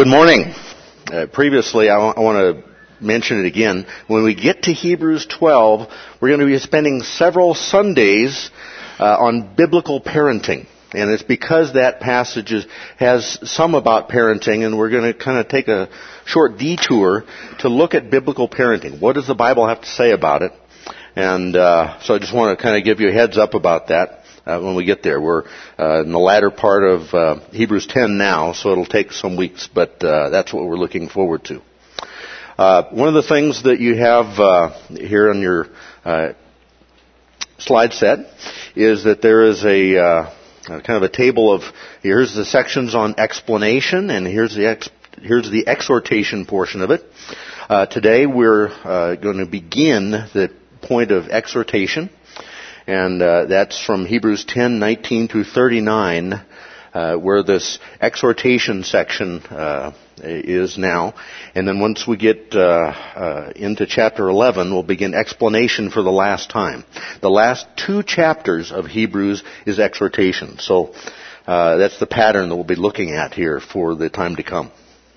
Good morning. Previously, I want to mention it again. When we get to Hebrews 12, we're going to be spending several Sundays on biblical parenting. And it's because that passage has some about parenting, and we're going to kind of take a short detour to look at biblical parenting. What does the Bible have to say about it? And so I just want to kind of give you a heads up about that. When we get there. We're in the latter part of Hebrews 10 now, so it'll take some weeks, but that's what we're looking forward to. One of the things that you have here on your slide set is that there is a kind of a table of, here's the sections on explanation, and here's the exhortation portion of it. Today we're going to begin the point of exhortation. And that's from Hebrews 10:19 through 39, where this exhortation section is now. And then once we get into chapter 11, we'll begin explanation for the last time. The last two chapters of Hebrews is exhortation. So that's the pattern that we'll be looking at here for the time to come.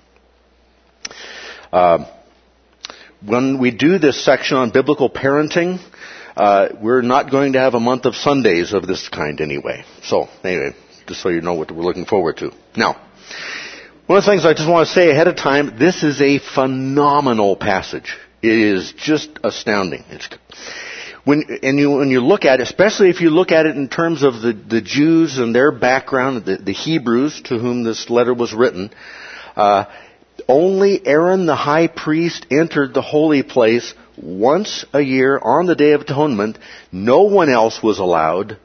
When we do this section on biblical parenting, we're not going to have a month of Sundays of this kind anyway. So, anyway, just so you know what we're looking forward to. Now, one of the things I just want to say ahead of time, this is a phenomenal passage. It is just astounding. When you look at it, especially if you look at it in terms of the Jews and their background, the Hebrews to whom this letter was written, only Aaron the high priest entered the holy place once a year on the Day of Atonement. No one else was allowed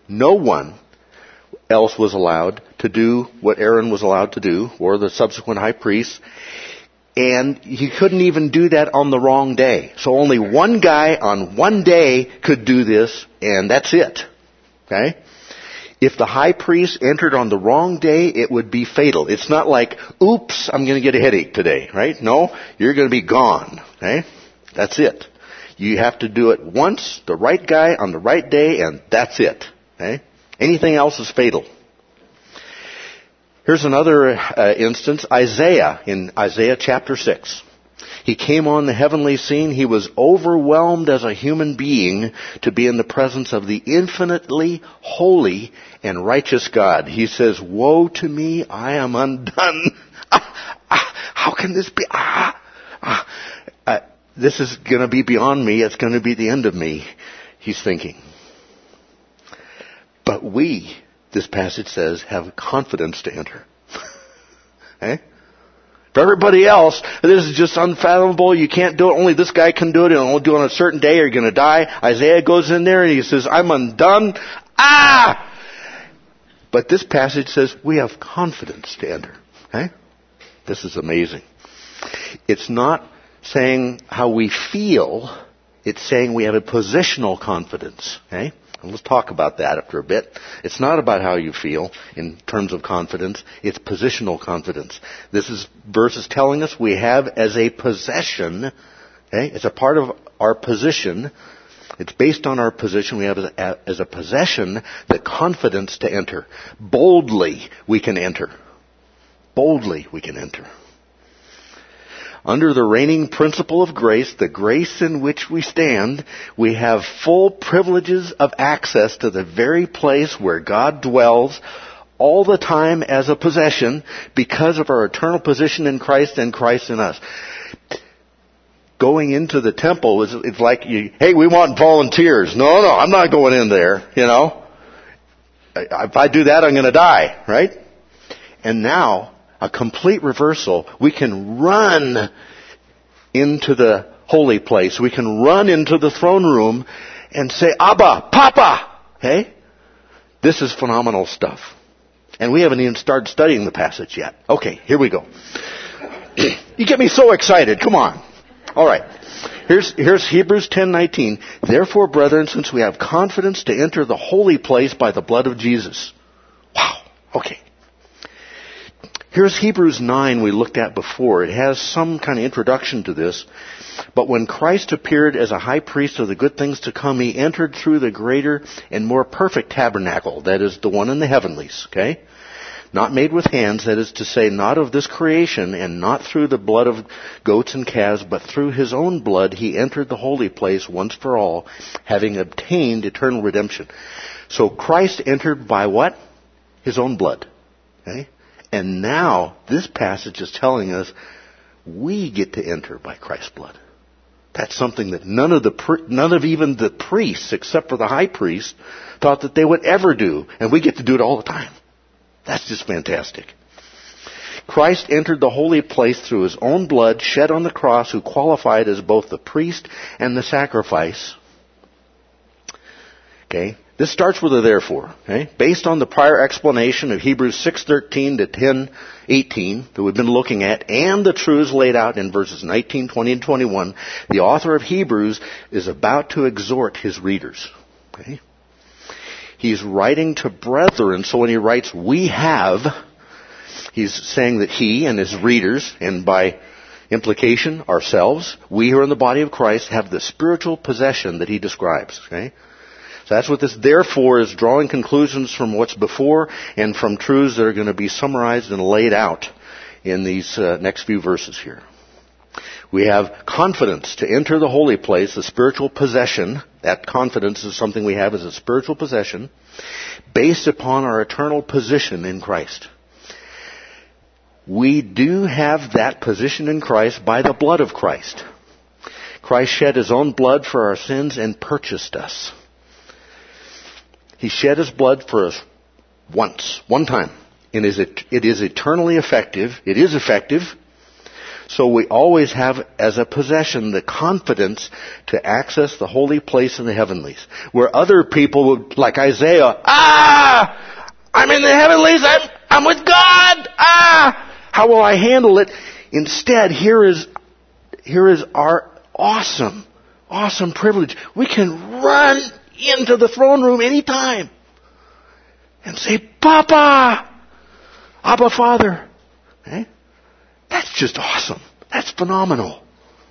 to do what Aaron was allowed to do, or the subsequent high priest. And he couldn't even do that on the wrong day. So only one guy on one day could do this, and that's it. Okay? If the high priest entered on the wrong day, it would be fatal. It's not like, oops, I'm going to get a headache today, right? No, you're going to be gone. Okay? That's it. You have to do it once, the right guy on the right day, and that's it. Okay? Anything else is fatal. Here's another instance, Isaiah, in Isaiah chapter 6. He came on the heavenly scene. He was overwhelmed as a human being to be in the presence of the infinitely holy and righteous God. He says, "Woe to me, I am undone." How can this be? This is going to be beyond me. It's going to be the end of me, he's thinking. But we, this passage says, have confidence to enter. Eh? For everybody else, this is just unfathomable. You can't do it. Only this guy can do it. And only do it on a certain day or you're going to die. Isaiah goes in there and he says, "I'm undone." But this passage says we have confidence to enter. Okay? This is amazing. It's not saying how we feel. It's saying we have a positional confidence. Okay? And let's talk about that after a bit. It's not about how you feel in terms of confidence. It's positional confidence. This verse is telling us we have as a possession, okay? It's a part of our position. It's based on our position. We have as a possession the confidence to enter. Boldly we can enter. Boldly we can enter. Under the reigning principle of grace, the grace in which we stand, we have full privileges of access to the very place where God dwells all the time as a possession because of our eternal position in Christ and Christ in us. Going into the temple it's like, hey, we want volunteers. No, I'm not going in there, you know. If I do that, I'm going to die, right? And now, a complete reversal. We can run into the holy place. We can run into the throne room and say, "Abba, Papa!" Hey? This is phenomenal stuff. And we haven't even started studying the passage yet. Okay, here we go. You get me so excited. Come on. All right. Here's Hebrews 10:19. "Therefore, brethren, since we have confidence to enter the holy place by the blood of Jesus." Wow. Okay. Here's Hebrews 9 we looked at before. It has some kind of introduction to this. "But when Christ appeared as a high priest of the good things to come, he entered through the greater and more perfect tabernacle," that is the one in the heavenlies, okay? not made with hands, that is to say, not of this creation, and not through the blood of goats and calves, but through his own blood he entered the holy place once for all, having obtained eternal redemption. So Christ entered by what? His own blood. Okay? And now this passage is telling us we get to enter by Christ's blood. That's something that none of even the priests, except for the high priest, thought that they would ever do. And we get to do it all the time. That's just fantastic. Christ entered the holy place through his own blood shed on the cross, who qualified as both the priest and the sacrifice. Okay? This starts with a therefore. Okay? Based on the prior explanation of Hebrews 6:13 to 10:18 that we've been looking at, and the truths laid out in verses 19, 20, and 21, the author of Hebrews is about to exhort his readers. Okay? He's writing to brethren, so when he writes, we have, he's saying that he and his readers, and by implication, ourselves, we who are in the body of Christ, have the spiritual possession that he describes. Okay? So that's what this therefore is, drawing conclusions from what's before and from truths that are going to be summarized and laid out in these next few verses here. We have confidence to enter the holy place, the spiritual possession. That confidence is something we have as a spiritual possession based upon our eternal position in Christ. We do have that position in Christ by the blood of Christ. Christ shed his own blood for our sins and purchased us. He shed his blood for us once, one time. And it is eternally effective. It is effective. So we always have as a possession the confidence to access the holy place in the heavenlies. Where other people would, like Isaiah, I'm in the heavenlies, I'm with God, how will I handle it? Instead, here is our awesome privilege. We can run into the throne room anytime and say, Papa, Abba Father. Okay? That's just awesome. That's phenomenal.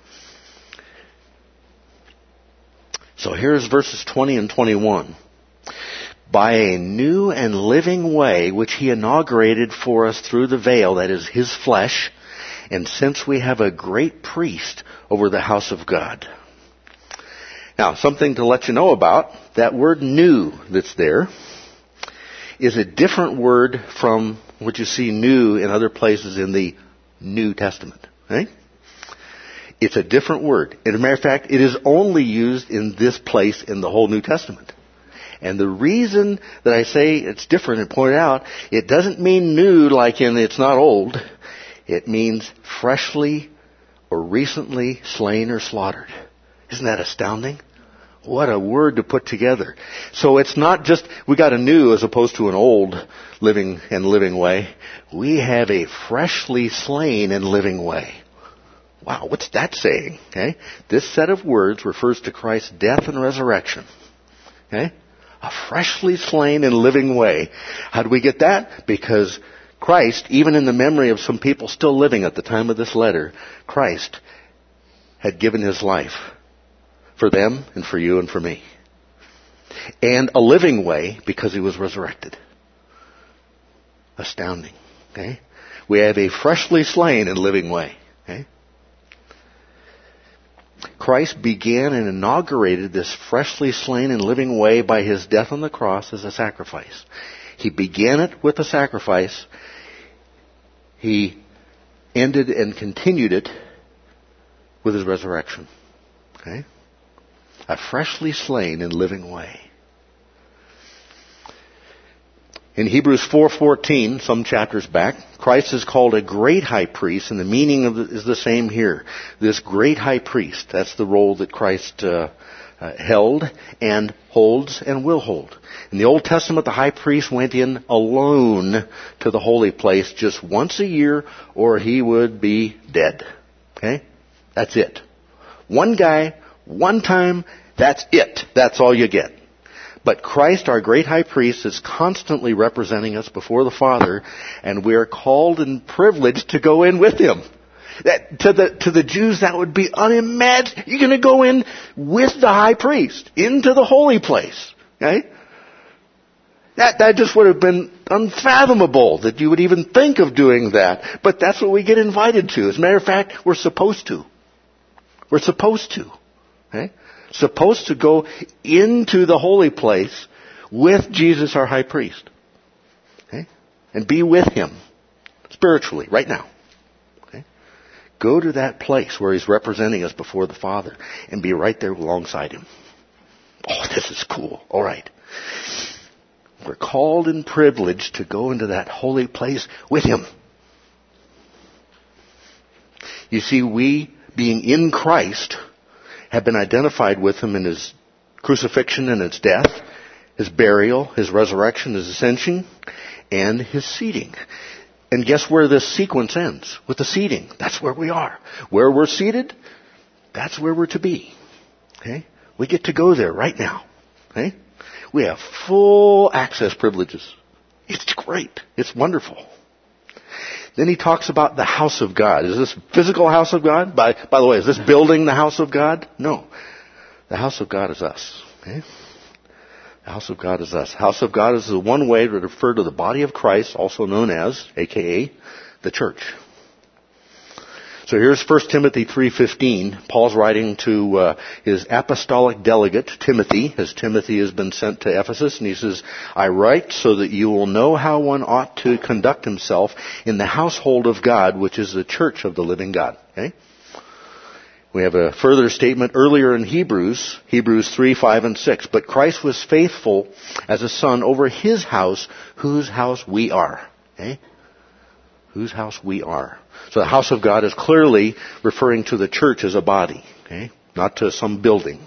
So here's verses 20 and 21. By a new and living way which he inaugurated for us through the veil, that is his flesh, and since we have a great priest over the house of God. Now, something to let you know about, that word new that's there is a different word from what you see new in other places in the New Testament. Right? It's a different word. As a matter of fact, it is only used in this place in the whole New Testament. And the reason that I say it's different and point out, it doesn't mean new like in it's not old. It means freshly or recently slain or slaughtered. Isn't that astounding? What a word to put together. So it's not just we got a new as opposed to an old living way. We have a freshly slain and living way. Wow, what's that saying? Okay? This set of words refers to Christ's death and resurrection. Okay? A freshly slain and living way. How do we get that? Because Christ, even in the memory of some people still living at the time of this letter, Christ had given his life for them and for you and for me. And a living way because he was resurrected. Astounding. Okay? We have a freshly slain and living way. Okay? Christ began and inaugurated this freshly slain and living way by his death on the cross as a sacrifice. He began it with a sacrifice. He ended and continued it with his resurrection. Okay? A freshly slain and living way. In Hebrews 4:14, some chapters back, Christ is called a great high priest, and the meaning is the same here. This great high priest, that's the role that Christ held and holds and will hold. In the Old Testament, the high priest went in alone to the holy place just once a year, or he would be dead. Okay? That's it. One guy, one time, that's it. That's all you get. But Christ, our great high priest, is constantly representing us before the Father, and we are called and privileged to go in with him. That, to the Jews, that would be unimaginable. You're going to go in with the high priest into the holy place. Okay? That just would have been unfathomable that you would even think of doing that. But that's what we get invited to. As a matter of fact, we're supposed to. We're supposed to. Okay? Supposed to go into the holy place with Jesus our high priest. Okay? And be with him spiritually right now. Okay? Go to that place where he's representing us before the Father and be right there alongside him. Oh, this is cool. All right. We're called and privileged to go into that holy place with him. You see, we, being in Christ, have been identified with him in his crucifixion and his death, his burial, his resurrection, his ascension, and his seating. And guess where this sequence ends? With the seating. That's where we are. Where we're seated, that's where we're to be. Okay? We get to go there right now. Okay? We have full access privileges. It's great. It's wonderful. Then he talks about the house of God. Is this physical house of God? By the way, is this building the house of God? No. The house of God is us. Okay? The house of God is us. House of God is the one way to refer to the body of Christ, also known as, aka, the church. So here's 1 Timothy 3:15. Paul's writing to his apostolic delegate, Timothy, as Timothy has been sent to Ephesus, and he says, I write so that you will know how one ought to conduct himself in the household of God, which is the church of the living God. Okay? We have a further statement earlier in Hebrews 3, 5, and 6. But Christ was faithful as a son over his house, whose house we are. Okay? Whose house we are. So the house of God is clearly referring to the church as a body, okay? Not to some building.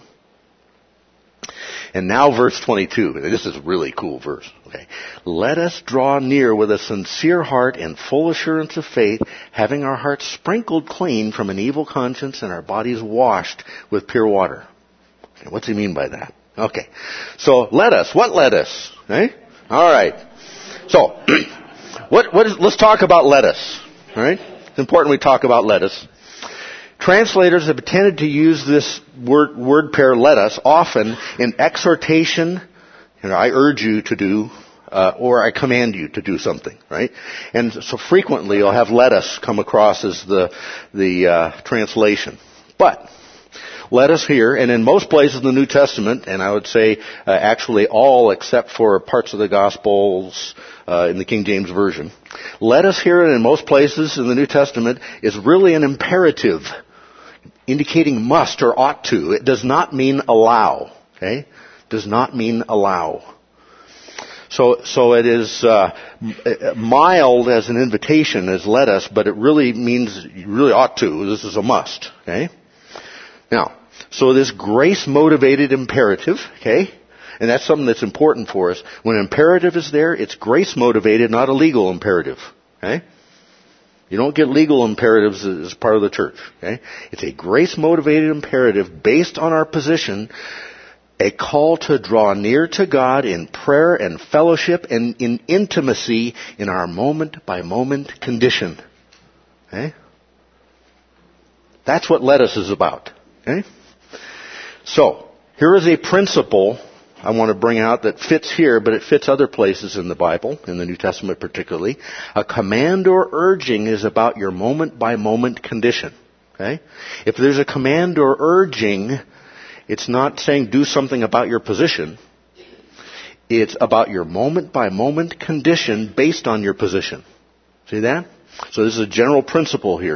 And now verse 22. This is a really cool verse, okay? Let us draw near with a sincere heart and full assurance of faith, having our hearts sprinkled clean from an evil conscience and our bodies washed with pure water. Okay, what's he mean by that? Okay. So let us. What let us? Okay? All right. So let's talk about lettuce. All right? It's important we talk about lettuce. Translators have tended to use this word pair lettuce often in exhortation. I urge you to do, or I command you to do something, right? And so frequently you'll have lettuce come across as the translation. But lettuce here, and in most places in the New Testament, and I would say actually all except for parts of the Gospels in the King James Version, lettuce here and in most places in the New Testament is really an imperative, indicating must or ought to. It does not mean allow. Okay? Does not mean allow. So it is mild as an invitation as lettuce, but it really means you really ought to. This is a must. Okay? Now, so this grace-motivated imperative, okay, and that's something that's important for us. When imperative is there, it's grace-motivated, not a legal imperative, okay? You don't get legal imperatives as part of the church, okay? It's a grace-motivated imperative based on our position, a call to draw near to God in prayer and fellowship and in intimacy in our moment-by-moment condition, okay? That's what lettuce is about. Okay? So, here is a principle I want to bring out that fits here, but it fits other places in the Bible, in the New Testament particularly. A command or urging is about your moment-by-moment condition. Okay? If there's a command or urging, it's not saying do something about your position. It's about your moment-by-moment condition based on your position. See that? So this is a general principle here.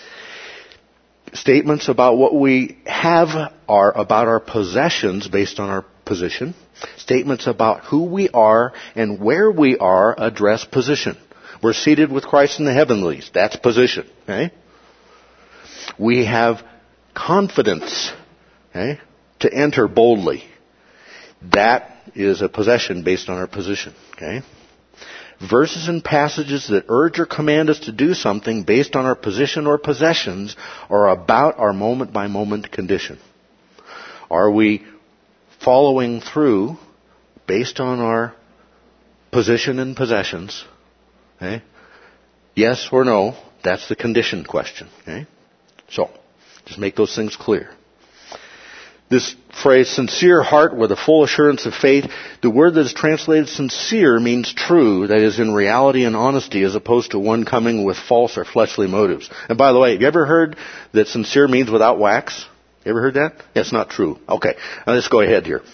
Statements about what we have are about our possessions based on our position. Statements about who we are and where we are address position. We're seated with Christ in the heavenlies. That's position. Okay? We have confidence, okay, to enter boldly. That is a possession based on our position. Okay? Verses and passages that urge or command us to do something based on our position or possessions are about our moment-by-moment condition. Are we following through based on our position and possessions? Okay? Yes or no? That's the condition question. Okay? So, just make those things clear. This phrase, sincere heart with a full assurance of faith, the word that is translated sincere means true, that is in reality and honesty, as opposed to one coming with false or fleshly motives. And by the way, have you ever heard that sincere means without wax? You ever heard that? Yeah, it's not true. Okay, now let's go ahead here.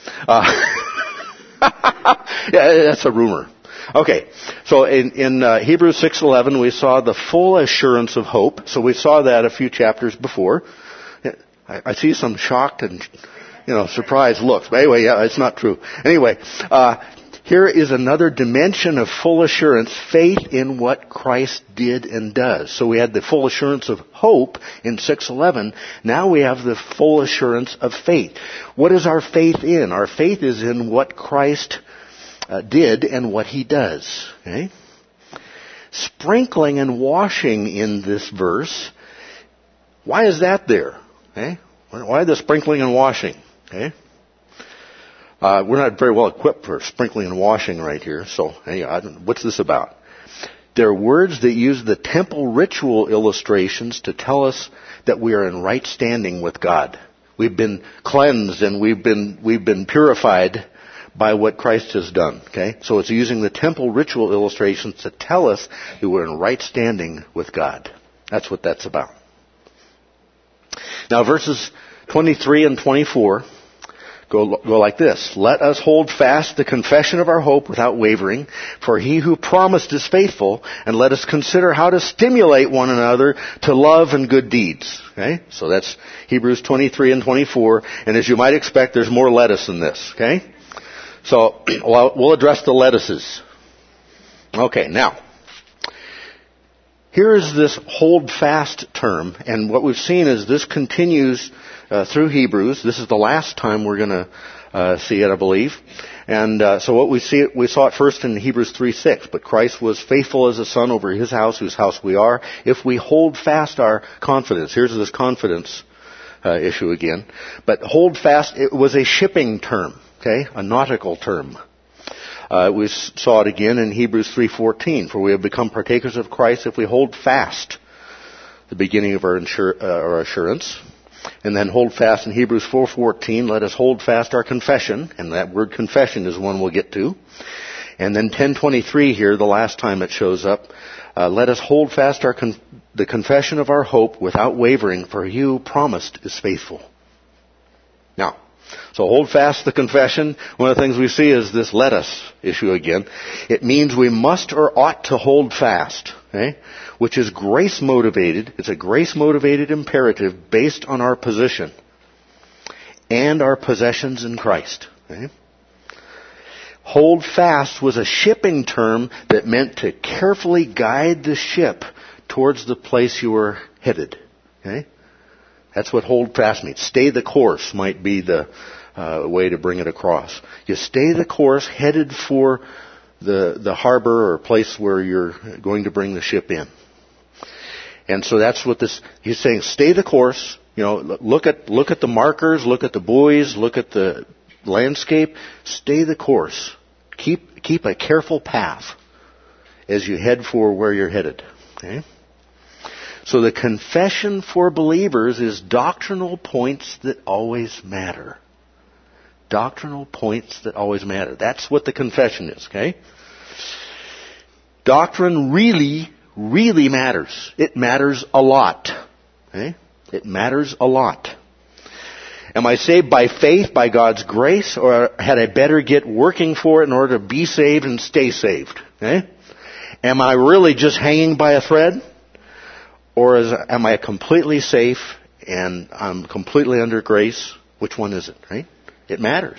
Yeah, that's a rumor. Okay, so in Hebrews 6:11 we saw the full assurance of hope. So we saw that a few chapters before. I see some shocked and, surprised looks. But anyway, yeah, it's not true. Anyway, here is another dimension of full assurance, faith in what Christ did and does. So we had the full assurance of hope in 6:11. Now we have the full assurance of faith. What is our faith in? Our faith is in what Christ did and what He does. Okay? Sprinkling and washing in this verse. Why is that there? Okay? Why the sprinkling and washing? Okay? We're not very well equipped for sprinkling and washing right here. So, what's this about? They're words that use the temple ritual illustrations to tell us that we are in right standing with God. We've been cleansed and we've been purified by what Christ has done. Okay? So it's using the temple ritual illustrations to tell us that we're in right standing with God. That's what that's about. Now verses 23 and 24 go like this. Let us hold fast the confession of our hope without wavering, for He who promised is faithful, and let us consider how to stimulate one another to love and good deeds. Okay? So that's Hebrews 23 and 24, and as you might expect, there's more lettuce in this. Okay? So we'll address the lettuces. Okay, now, here is this hold fast term, and what we've seen is this continues through Hebrews. This is the last time we're going to see it, I believe. And so what we saw it first in Hebrews 3:6. But Christ was faithful as a son over His house, whose house we are, if we hold fast our confidence. Here's this confidence issue again. But hold fast, it was a shipping term, okay, a nautical term. We saw it again in Hebrews 3:14. For we have become partakers of Christ if we hold fast the beginning of our assurance. And then hold fast in Hebrews 4:14. Let us hold fast our confession. And that word confession is one we'll get to. And then 10:23 here, the last time it shows up. Let us hold fast the confession of our hope without wavering, for He who promised is faithful. Now, so hold fast the confession. One of the things we see is this let us issue again. It means we must or ought to hold fast, okay? Which is grace motivated. It's a grace motivated imperative based on our position and our possessions in Christ. Okay? Hold fast was a shipping term that meant to carefully guide the ship towards the place you were headed. Okay? That's what hold fast means. Stay the course might be the way to bring it across. You stay the course headed for the harbor or place where you're going to bring the ship in. And so that's what he's saying, stay the course. Look at the markers, look at the buoys, look at the landscape. Stay the course. Keep a careful path as you head for where you're headed. Okay? So the confession for believers is doctrinal points that always matter. Doctrinal points that always matter. That's what the confession is, okay? Doctrine really matters. It matters a lot. Okay? It matters a lot. Am I saved by faith, by God's grace, or had I better get working for it in order to be saved and stay saved? Okay? Am I really just hanging by a thread? Or am I completely safe and I'm completely under grace? Which one is it, right? It matters.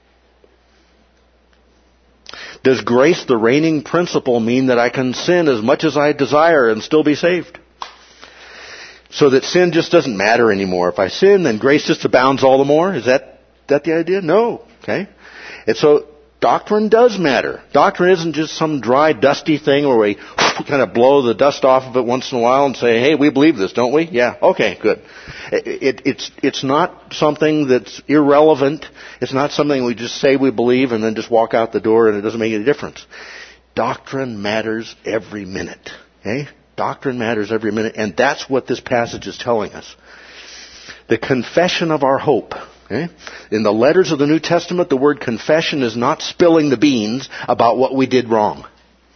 Does grace, the reigning principle, mean that I can sin as much as I desire and still be saved? So that sin just doesn't matter anymore. If I sin, then grace just abounds all the more? Is that the idea? No. Okay? And so doctrine does matter. Doctrine isn't just some dry, dusty thing where we kind of blow the dust off of it once in a while and say, hey, we believe this, don't we? Yeah, okay, good. It's not something that's irrelevant. It's not something we just say we believe and then just walk out the door and it doesn't make any difference. Doctrine matters every minute. Okay? Doctrine matters every minute, and that's what this passage is telling us. The confession of our hope. Okay? In the letters of the New Testament, the word confession is not spilling the beans about what we did wrong.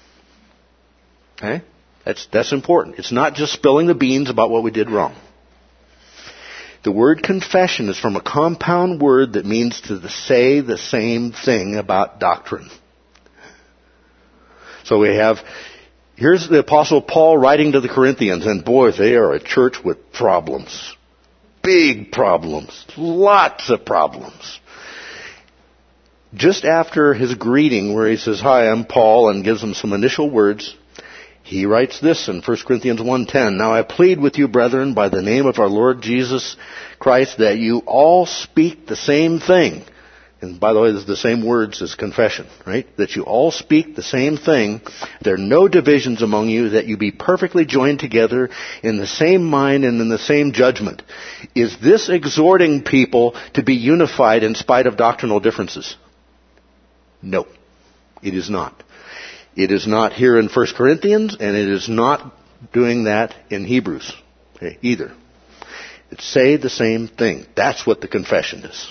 Okay? That's important. It's not just spilling the beans about what we did wrong. The word confession is from a compound word that means to say the same thing about doctrine. So here's the Apostle Paul writing to the Corinthians, and boy, they are a church with problems. Big problems. Lots of problems. Just after his greeting where he says, "Hi, I'm Paul," and gives them some initial words, he writes this in 1 Corinthians 1:10, "Now I plead with you, brethren, by the name of our Lord Jesus Christ, that you all speak the same thing." And by the way, this is the same words as confession, right? That you all speak the same thing. There are no divisions among you, that you be perfectly joined together in the same mind and in the same judgment. Is this exhorting people to be unified in spite of doctrinal differences? No, it is not. It is not here in 1 Corinthians, and it is not doing that in Hebrews either. It's say the same thing. That's what the confession is.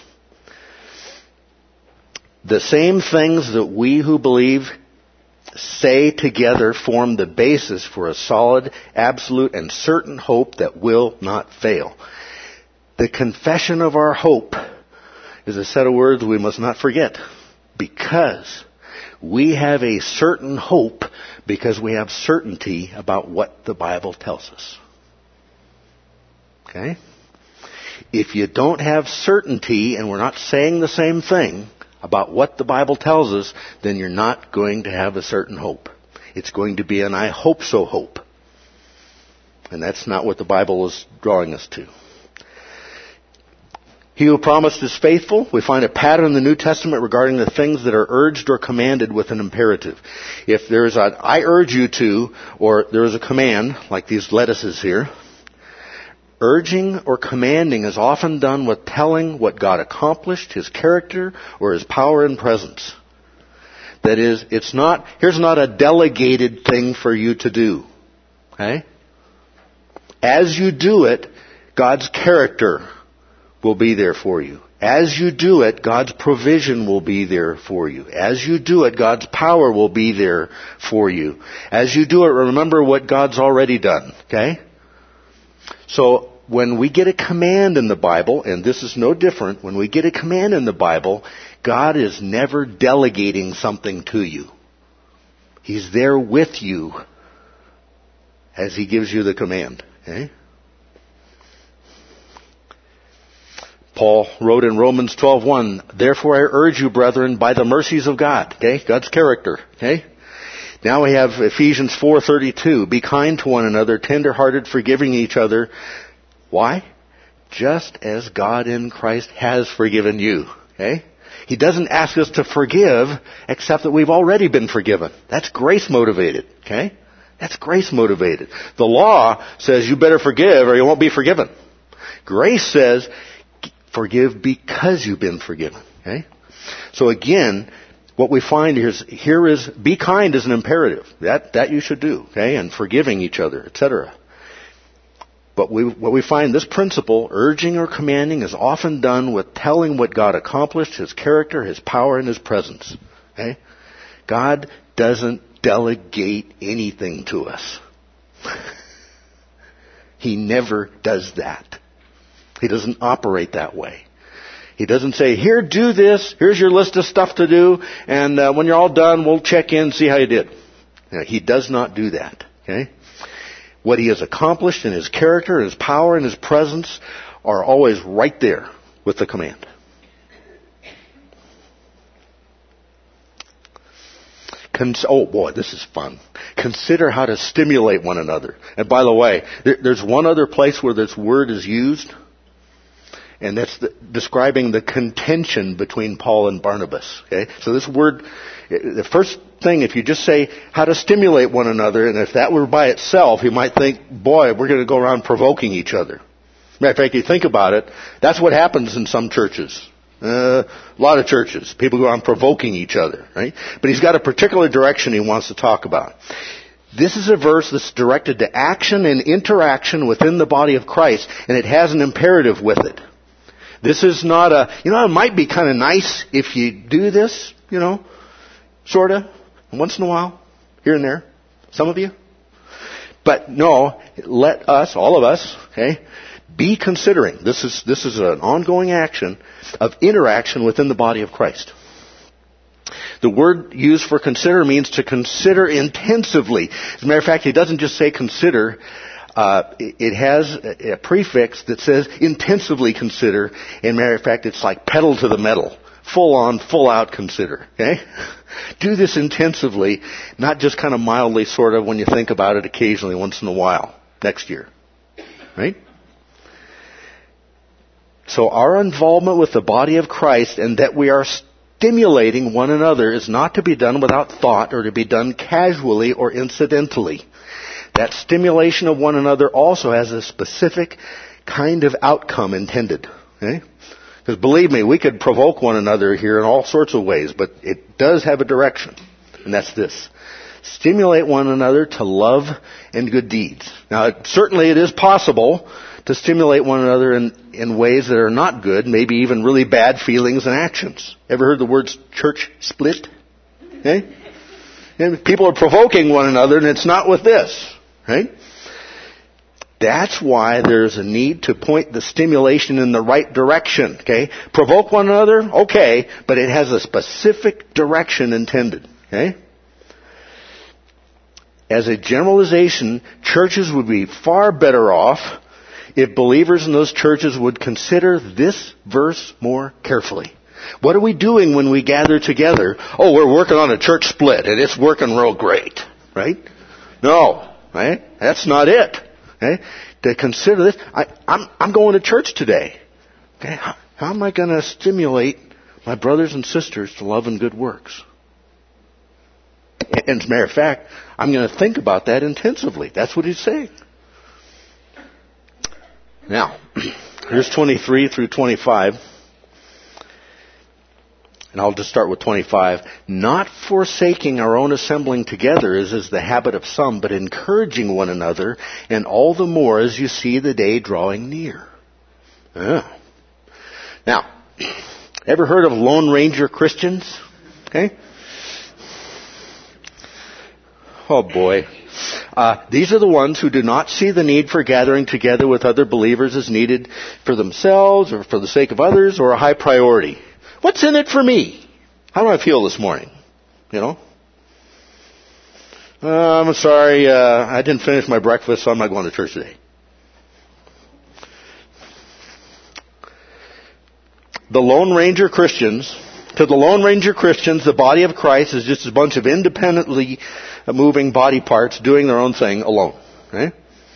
The same things that we who believe say together form the basis for a solid, absolute, and certain hope that will not fail. The confession of our hope is a set of words we must not forget, because we have a certain hope because we have certainty about what the Bible tells us. Okay? If you don't have certainty and we're not saying the same thing about what the Bible tells us, then you're not going to have a certain hope. It's going to be an I hope so hope. And that's not what the Bible is drawing us to. He who promised is faithful. We find a pattern in the New Testament regarding the things that are urged or commanded with an imperative. If there's an I urge you to, or there is a command, like these lettuces here, urging or commanding is often done with telling what God accomplished, His character, or His power and presence. That is, here's not a delegated thing for you to do. Okay? As you do it, God's character will be there for you. As you do it, God's provision will be there for you. As you do it, God's power will be there for you. As you do it, remember what God's already done. Okay? So, when we get a command in the Bible, and this is no different, when we get a command in the Bible, God is never delegating something to you. He's there with you as He gives you the command. Okay? Paul wrote in Romans 12:1, "Therefore I urge you, brethren, by the mercies of God." Okay? God's character. Okay? Now we have Ephesians 4:32, "Be kind to one another, tender-hearted, forgiving each other." Why? Just as God in Christ has forgiven you. Okay? He doesn't ask us to forgive except that we've already been forgiven. That's grace motivated. Okay? That's grace motivated. The law says you better forgive or you won't be forgiven. Grace says forgive because you've been forgiven. Okay? So again, what we find here is be kind is an imperative. That you should do. Okay? And forgiving each other, etc. But what we find, this principle, urging or commanding, is often done with telling what God accomplished, His character, His power, and His presence. Okay? God doesn't delegate anything to us. He never does that. He doesn't operate that way. He doesn't say, "Here, do this. Here's your list of stuff to do, and when you're all done, we'll check in, see how you did." He does not do that. Okay? What He has accomplished in His character, His power, and His presence are always right there with the command. Oh boy, this is fun. Consider how to stimulate one another. And by the way, there's one other place where this word is used, and that's describing the contention between Paul and Barnabas. Okay? So this word, the first thing, if you just say how to stimulate one another, and if that were by itself, you might think, boy, we're going to go around provoking each other. Matter of fact, you think about it, that's what happens in some churches. A lot of churches. People go around provoking each other, right? But he's got a particular direction he wants to talk about. This is a verse that's directed to action and interaction within the body of Christ, and it has an imperative with it. This is not it might be kind of nice if you do this, sort of, once in a while, here and there. Some of you. But no, let us, all of us, okay, be considering. This is an ongoing action of interaction within the body of Christ. The word used for consider means to consider intensively. As a matter of fact, it doesn't just say consider. It has a prefix that says intensively consider. As a matter of fact, it's like pedal to the metal. Full on, full out consider. Okay? Do this intensively, not just kind of mildly sort of when you think about it occasionally once in a while. Next year. Right? So our involvement with the body of Christ and that we are stimulating one another is not to be done without thought or to be done casually or incidentally. That stimulation of one another also has a specific kind of outcome intended. Okay? Because believe me, we could provoke one another here in all sorts of ways, but it does have a direction. And that's this. Stimulate one another to love and good deeds. Now, certainly it is possible to stimulate one another in ways that are not good, maybe even really bad feelings and actions. Ever heard the words church split? Okay? And people are provoking one another, and it's not with this. Right? That's why there's a need to point the stimulation in the right direction. Okay? Provoke one another? Okay. But it has a specific direction intended. Okay? As a generalization, churches would be far better off if believers in those churches would consider this verse more carefully. What are we doing when we gather together? Oh, we're working on a church split, and it's working real great. Right? No. Right? That's not it. Okay? To consider this, I'm going to church today. Okay? How am I going to stimulate my brothers and sisters to love and good works? And as a matter of fact, I'm going to think about that intensively. That's what he's saying. Now, here's 23 through 25. And I'll just start with 25. Not forsaking our own assembling together as is the habit of some, but encouraging one another, and all the more as you see the day drawing near. Now, ever heard of Lone Ranger Christians? Okay? Oh boy. These are the ones who do not see the need for gathering together with other believers as needed for themselves or for the sake of others or a high priority. What's in it for me? How do I feel this morning? I'm sorry, I didn't finish my breakfast, so I'm not going to church today. To the Lone Ranger Christians, the body of Christ is just a bunch of independently moving body parts doing their own thing alone. Okay?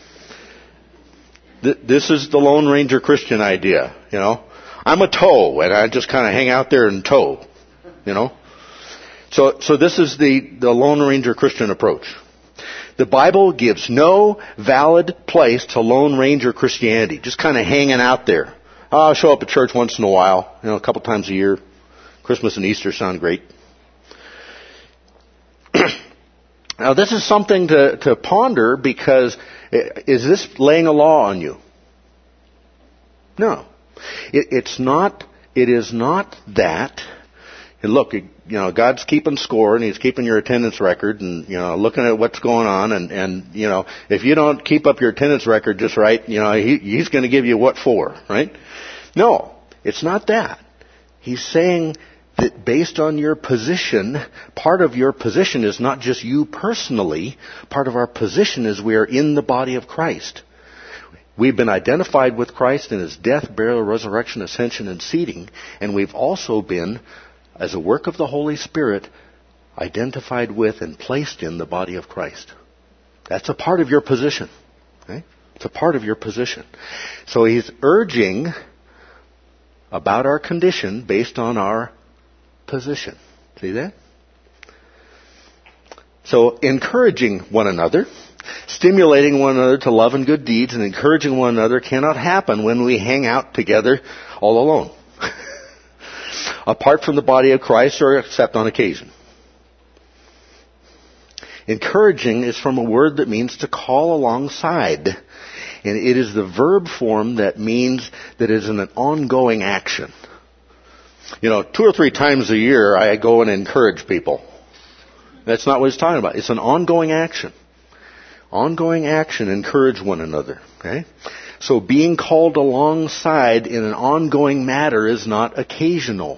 This is the Lone Ranger Christian idea, I'm a toe, and I just kind of hang out there and toe, So this is the Lone Ranger Christian approach. The Bible gives no valid place to Lone Ranger Christianity, just kind of hanging out there. I'll show up at church once in a while, a couple times a year. Christmas and Easter sound great. Now, this is something to ponder because is this laying a law on you? No. It is not that. And look, God's keeping score and He's keeping your attendance record and, looking at what's going on and if you don't keep up your attendance record just right, He's going to give you what for, right? No, it's not that. He's saying that based on your position, part of your position is not just you personally, part of our position is we are in the body of Christ. We've been identified with Christ in His death, burial, resurrection, ascension, and seating. And we've also been, as a work of the Holy Spirit, identified with and placed in the body of Christ. That's a part of your position. Okay? It's a part of your position. So he's urging about our condition based on our position. See that? So encouraging one another, stimulating one another to love and good deeds, and encouraging one another cannot happen when we hang out together all alone. Apart from the body of Christ or except on occasion. Encouraging is from a word that means to call alongside. And it is the verb form that means that it is an ongoing action. 2 or 3 times a year I go and encourage people. That's not what he's talking about. It's an ongoing action. Ongoing action, encourage one another. Okay? So being called alongside in an ongoing matter is not occasional.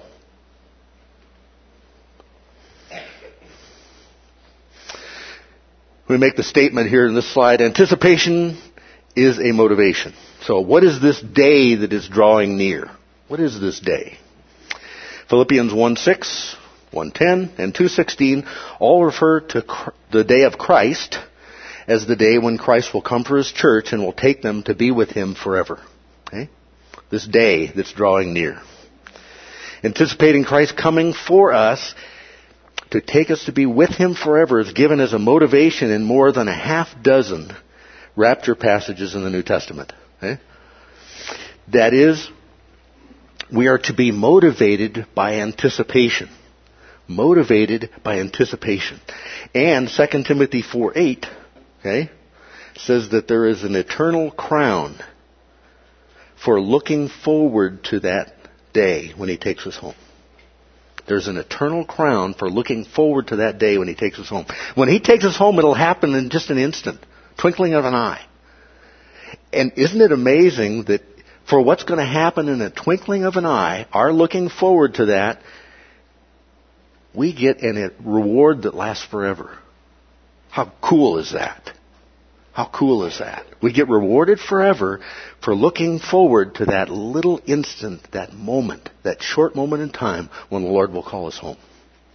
We make the statement here in this slide, anticipation is a motivation. So what is this day that is drawing near? What is this day? Philippians 1:6, 1:10, and 2:16 all refer to the day of Christ as the day when Christ will come for His church and will take them to be with Him forever. Okay? This day that's drawing near. Anticipating Christ coming for us to take us to be with Him forever is given as a motivation in more than a half dozen rapture passages in the New Testament. Okay? That is, we are to be motivated by anticipation. Motivated by anticipation. And 2 Timothy 4:8, okay, says that there is an eternal crown for looking forward to that day when He takes us home. There's an eternal crown for looking forward to that day when He takes us home. When He takes us home, it'll happen in just an instant, twinkling of an eye. And isn't it amazing that for what's going to happen in a twinkling of an eye, our looking forward to that, we get a reward that lasts forever. How cool is that? How cool is that? We get rewarded forever for looking forward to that little instant, that moment, that short moment in time when the Lord will call us home.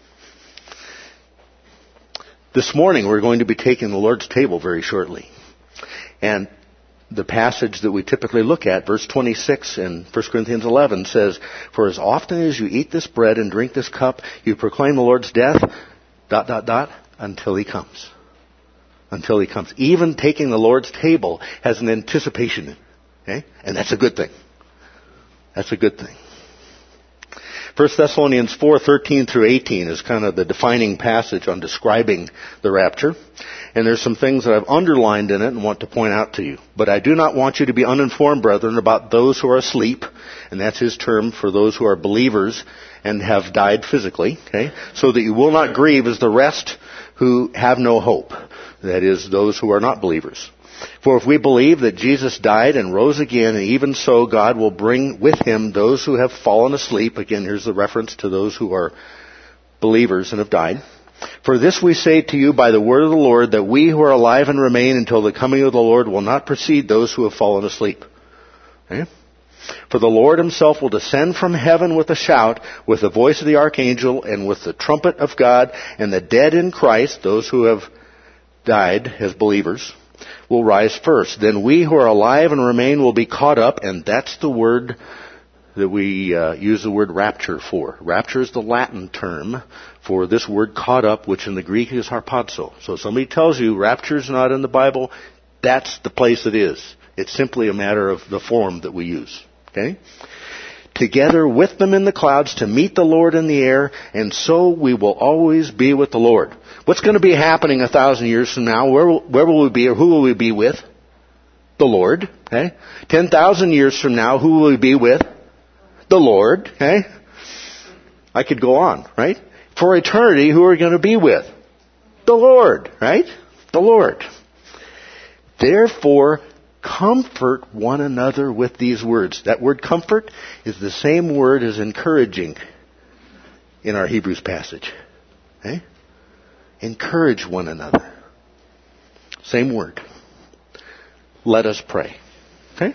This morning we're going to be taking the Lord's table very shortly. And the passage that we typically look at, verse 26 in 1 Corinthians 11 says, "For as often as you eat this bread and drink this cup, you proclaim the Lord's death, ... until He comes." Until He comes. Even taking the Lord's table has an anticipation. Okay? And that's a good thing. That's a good thing. 1 Thessalonians 4:13 through 18 is kind of the defining passage on describing the rapture. And there's some things that I've underlined in it and want to point out to you. "But I do not want you to be uninformed, brethren, about those who are asleep," and that's his term for those who are believers and have died physically, okay? "So that you will not grieve as the rest who have no hope." That is, those who are not believers. "For if we believe that Jesus died and rose again, and even so God will bring with Him those who have fallen asleep." Again, here's the reference to those who are believers and have died. "For this we say to you by the word of the Lord, that we who are alive and remain until the coming of the Lord will not precede those who have fallen asleep. Okay? For the Lord Himself will descend from heaven with a shout, with the voice of the archangel, and with the trumpet of God, and the dead in Christ," those who have died as believers, "will rise first. Then we who are alive and remain will be caught up," and that's the word that we use the word rapture for. Rapture is the Latin term for this word caught up, which in the Greek is harpazo. So if somebody tells you rapture is not in the Bible, that's the place it is. It's simply a matter of the form that we use. Okay? "Together with them in the clouds to meet the Lord in the air, and so we will always be with the Lord." What's going to be happening 1,000 years from now? Where will we be, or who will we be with? The Lord. Okay? 10,000 years from now, who will we be with? The Lord. Okay? I could go on, right? For eternity, who are we going to be with? The Lord, right? The Lord. "Therefore, comfort one another with these words." That word comfort is the same word as encouraging in our Hebrews passage. Okay? Encourage one another. Same word. Let us pray. Okay?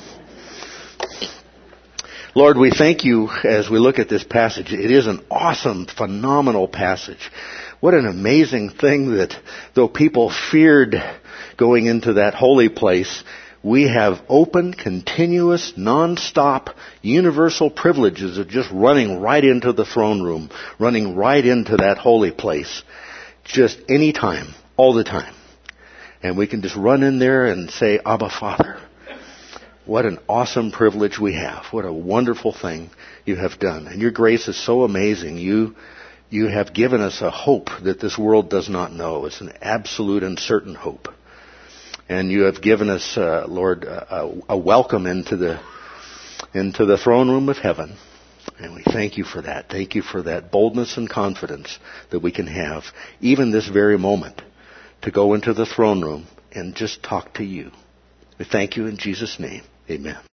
Lord, we thank You as we look at this passage. It is an awesome, phenomenal passage. What an amazing thing that though people feared going into that holy place, we have open, continuous, non-stop, universal privileges of just running right into the throne room, running right into that holy place, just any time, all the time. And we can just run in there and say, "Abba, Father." What an awesome privilege we have. What a wonderful thing You have done. And Your grace is so amazing. You have given us a hope that this world does not know. It's an absolute and certain hope. And you have given us, Lord, a welcome into the throne room of heaven. And we thank you for that. Thank you for that boldness and confidence that we can have, even this very moment, to go into the throne room and just talk to you. We thank you in Jesus' name. Amen.